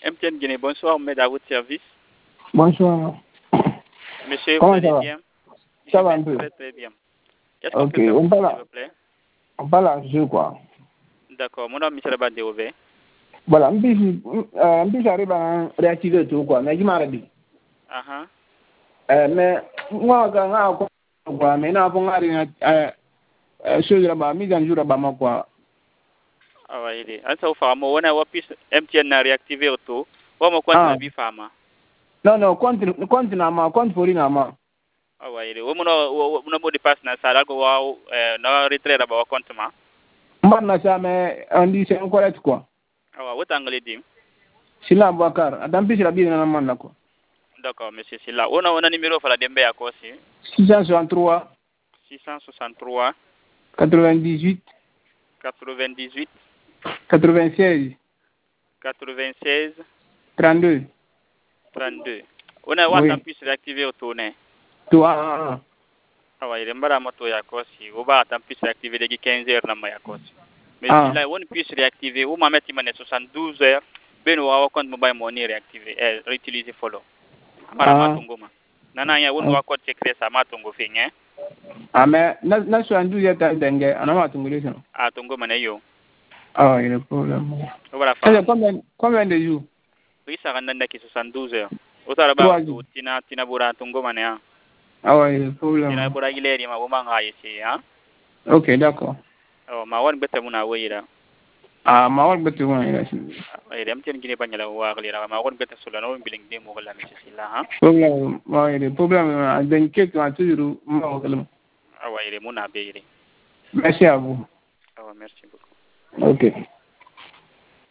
MTN Guinée, bonsoir, Ahmed, à votre service. Bonsoir. Monsieur, Comment vous ça allez va? bien? Ça Je va vais un peu. très très bien. Qu'est-ce qu'on Ok, peut faire pour vous, s'il vous plaît? on parle à ce quoi. D'accord, mon nom est Michel Abadéové. Voilà, un peu j'arrive à réactiver tout quoi, mais je m'en dit. Mais moi, quand quoi, mais n'a pas rien chose là-bas, mise en jour là-bas, quoi. Ah ouais, il est. En ça, on on a MTN a réactivé tout. On me compte la vie femme. Non, compte na compte pour une ama. Ah ouais, il est. On a mot de passe na ça, là, ko na retrait là-bas, compte ma. Mbar na ça, mais on dit c'est correct quoi. Ah ouais, what anglais dit? Sila Bakar, adam pis la bien na man là quoi. D'accord, monsieur, c'est là. On a numéro pour la dembe à quoi aussi? 663 663 98 98 96 96 32. 32. On a WhatsApp puisse réactiver au tourné. Toi. Ah ouais, il est moto ya kosi. On va attendre puisse réactiver dès 15 heures na ma kosi. Mais si là on puisse réactiver, on m'a mettre 72 heures, ben on va compte mobile money réactiver, réutiliser follow. Amara matungo ma. Nana ya on va compte secret ça matungo fingé. Ah mais na 72 heures ta dengue, ana matungo le sono. Ah tungo mané yo. Ah, il y a problème. Voilà. C'est combien de jours? Oui, ça rend qui 72 heures. Autant là-bas, tina bura tungo mané hein. Ah ouais, il y a problème. Tina bura gileri ma woma ngaye ci hein. Ok, d'accord. Oh, ma won betta muna wayira. Ah, ma won betta muna wayira. Ay dem ten gine banyala wa glira ma won betta sulano biling de mo gala mi ci la hein. Problème, ouais, problème den ke to toujours ma wala. Ah ouais, il est muna beyri. Merci à vous. Ah, merci beaucoup. Ok.